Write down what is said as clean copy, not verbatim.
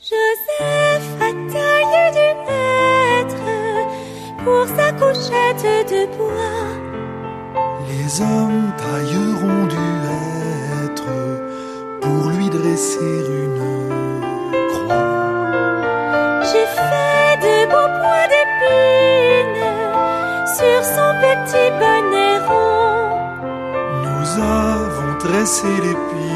Joseph a taillé du hêtre pour sa couchette de bois. Les hommes tailleront du hêtre pour lui dresser une croix. J'ai fait de beaux points d'épines sur son petit bonnet rond. Nous avons tressé l'épine